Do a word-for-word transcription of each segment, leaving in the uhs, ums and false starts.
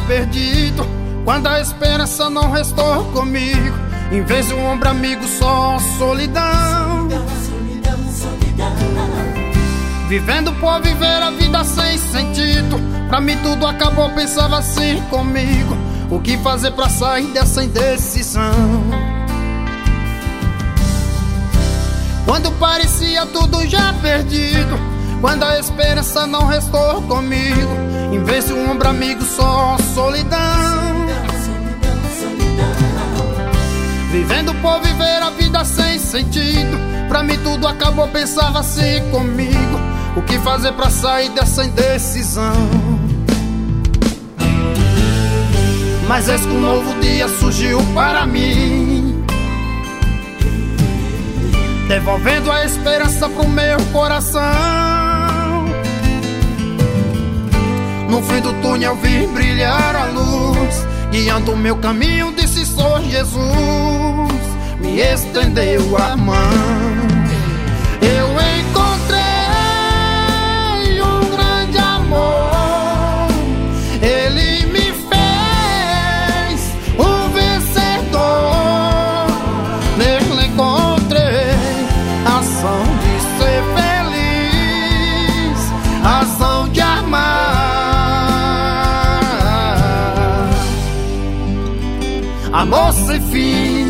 perdido, quando a esperança não restou comigo. Em vez de um ombro amigo, só solidão. Vivendo por viver a vida sem sentido, pra mim tudo acabou, pensava assim comigo: o que fazer pra sair dessa indecisão? Quando parecia tudo já perdido, quando a esperança não restou comigo. Em vez de um ombro amigo, só solidão. Vivendo por viver a vida sem sentido, pra mim tudo acabou, pensava assim comigo: o que fazer pra sair dessa indecisão? Mas eis que um novo dia surgiu para mim, devolvendo a esperança pro meu coração. No fim do túnel vi brilhar a luz, guiando o meu caminho, disse: sou Jesus. Me estendeu a mão. Eu encontrei um grande amor, Ele me fez um vencedor. Nele encontrei razão de ser feliz, razão de amar, amor sem fim.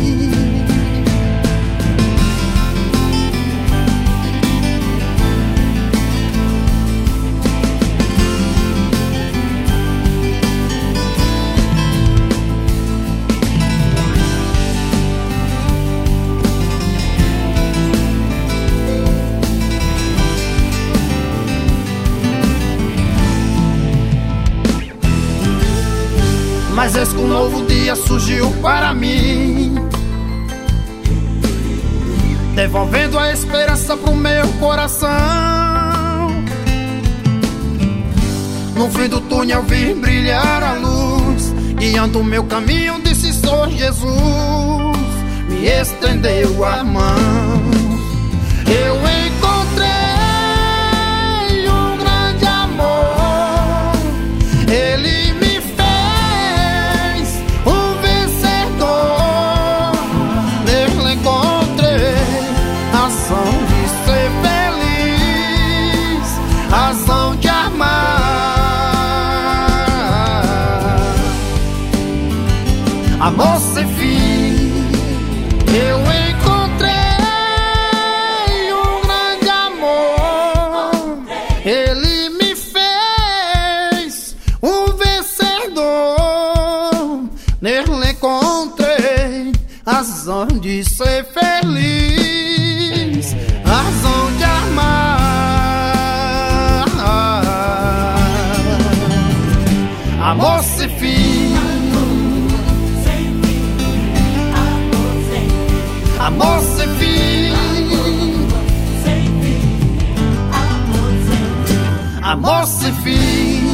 Mas eis que um novo dia surgiu para mim, devolvendo a esperança pro meu coração. No fim do túnel vi brilhar a luz, guiando o meu caminho, disse: sou Jesus. Me estendeu a mão. Eu encontrei um grande amor, Ele razão de amar, amor sem fim. Eu encontrei um grande amor, Ele me fez um vencedor. Nele encontrei razão de ser feliz, razão de amar, amor sem fim. Amor sem fim. Amor sem fim.